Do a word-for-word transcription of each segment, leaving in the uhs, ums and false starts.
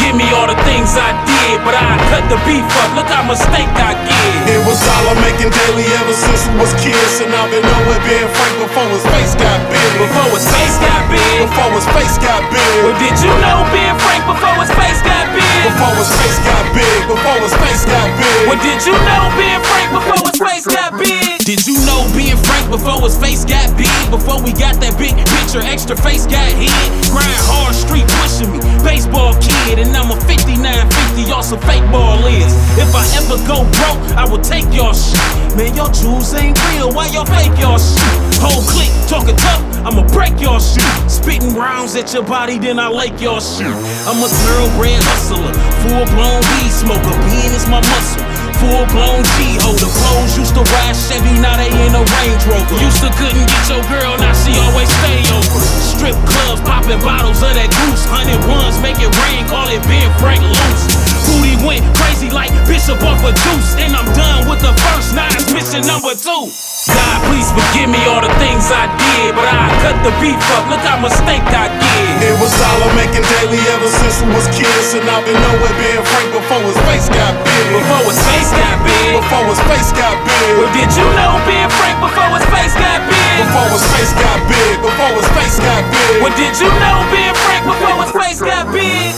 forgive me all the things I did, but I cut the beef up, look how mistake I get. It was dollar making daily ever since we was kids, and I've been nowhere being frank before his face got big. Before his face got big. Before his face got big. Well, did you know being frank before his face got big? Before his face got big. Before his face got big. Well, did you know being frank before his face got big? Did you know being frank before his face got big? Before we got that big picture, extra face got hit. Grind hard, street pushing me, baseball kid, and I'm a fifty-nine fifty, y'all some fake ball is. If I ever go broke, I will take y'all shit. Man, your jewels ain't real, why y'all fake y'all shit? Whole clique talking tough, I'ma break y'all shit. Spitting rounds at your body, then I lake y'all shit. I'm a thoroughbred hustler, full-blown weed smoker, being is my muscle. Full-blown G holder, clothes used to ride Chevy, now they in a Range Rover. Used to couldn't get your girl, now she always stay over. Strip clubs, popping bottles of that goose. Hundred ones, make it rain, call it Ben Frank loose. Booty went crazy like Bishop off a juice, and I'm done with the first, now it's mission number two. God, please forgive me all the things I did, but I cut the beef up, look how mistake I get. It was dollar making daily ever since we was kids, and I've been nowhere being frank before his face got big. Before his face got big. Before his face got big. Well, did you know being frank before his face got big? Before his face got big. Before his face got big. Well, did you know being frank before his face got big?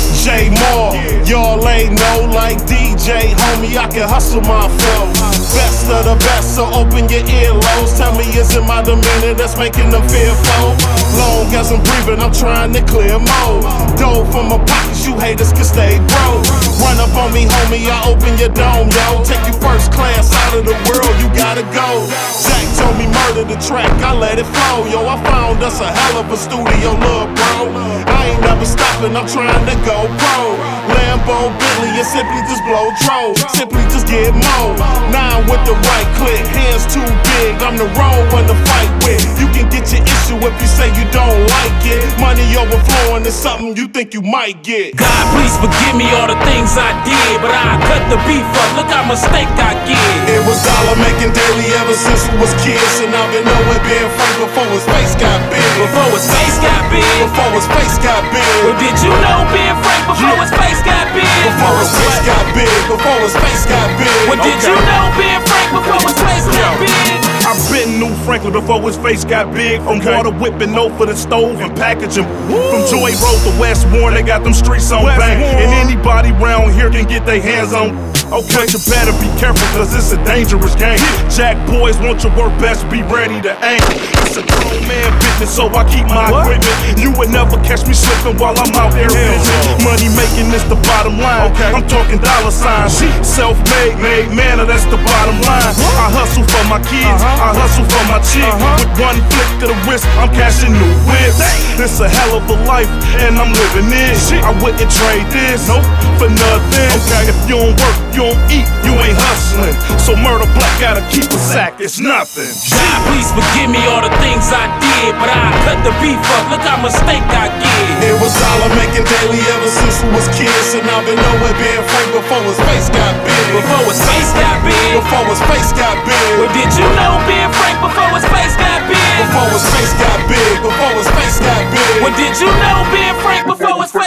J Moore, y'all ain't know like D J, homie, I can hustle my flow. Best of the best, so open your earlobes. Tell me, is it my demeanor that's making them fearful? Long as I'm breathing, I'm trying to clear mode. Dough from my pockets, you haters can stay broke. Run up on me, homie, I open your dome, yo. Take you first class out of the world, you gotta go. Jack told me murder the track, I let it flow. Yo, I found us a hell of a studio, little bro. I ain't never stopping, I'm trying to go pro. Lambo, Bentley, and simply just blow tro. Simply just get mo. Nine with the right click, hands too big. I'm the wrong one to fight with. You can get your issue if you say you don't like it. Money overflowing is something you think you might get. God, please forgive me all the things I did, but I cut the beef up, look how mistake I get. It was dollar making daily ever since we was kids, and I've been nowhere being frank before his face got big. Before his face got big. Before his face got big. Well, did you know being frank before his face got big? Before his face got big. Before his face got big. Well, did you know being frank before his face got big? I've been New Franklin before his face got big. From okay. water whipping over the stove and packaging. From Joy Road to West Warren, they got them streets on bang. And anybody round here can get their hands on. Okay, but you better be careful, cause it's a dangerous game. Jack boys want your work best, be ready to aim. It's a grown man business, so I keep my what? equipment. You would never catch me slipping while I'm out there fishing. Money making is the bottom line. Okay. I'm talking dollar signs. Self-made, made manner, that's the bottom line. I hustle for my kids, uh-huh. I hustle for my chick. Uh-huh. With one flick of the wrist, I'm cashing new whips. It's a hell of a life, and I'm living it. I wouldn't trade this nope. for nothing. Okay, if you don't work, you don't eat, you ain't hustling. So murder black gotta keep a sack, it's nothing. God, please forgive me all the things I did, but I cut the beef up, look how mistake I get. It was dollar making daily ever since we was kids, and I've been nowhere being frank before his face got big. Before his face got big. Before his face got big. Well, did you know being frank before his face got big? Before his face got big. Before his face got big. Well, did you know being frank before his face